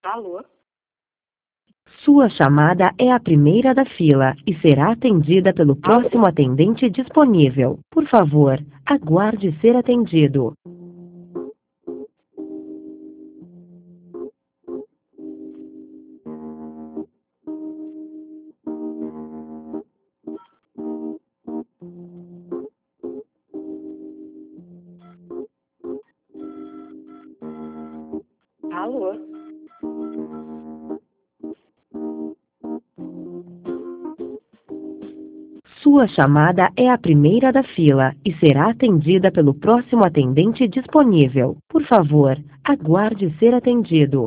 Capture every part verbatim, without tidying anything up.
Alô? Sua chamada é a primeira da fila e será atendida pelo próximo atendente disponível. Por favor, aguarde ser atendido. Alô? Sua chamada é a primeira da fila e será atendida pelo próximo atendente disponível. Por favor, aguarde ser atendido.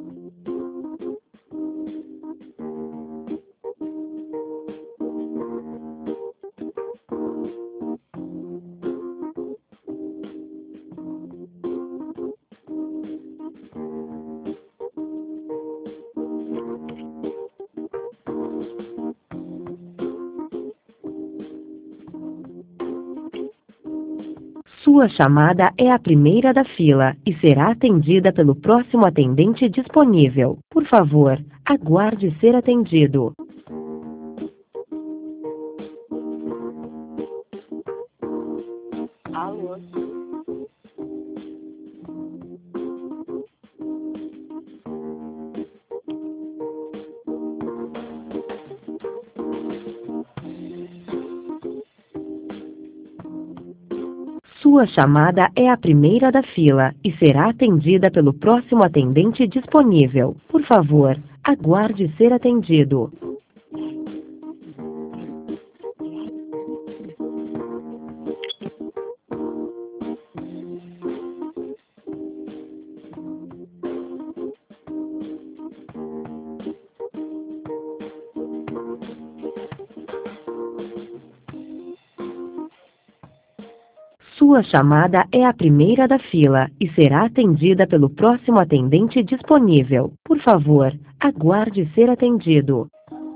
Sua chamada é a primeira da fila e será atendida pelo próximo atendente disponível. Por favor, aguarde ser atendido. Alô? Sua chamada é a primeira da fila e será atendida pelo próximo atendente disponível. Por favor, aguarde ser atendido. Sua chamada é a primeira da fila e será atendida pelo próximo atendente disponível. Por favor, aguarde ser atendido.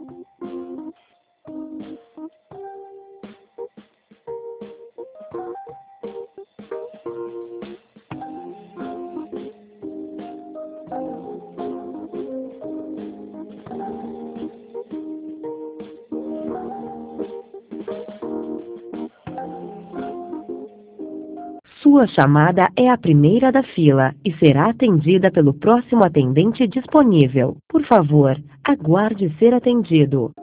Sua chamada é a primeira da fila e será atendida pelo próximo atendente disponível. Por favor, aguarde ser atendido.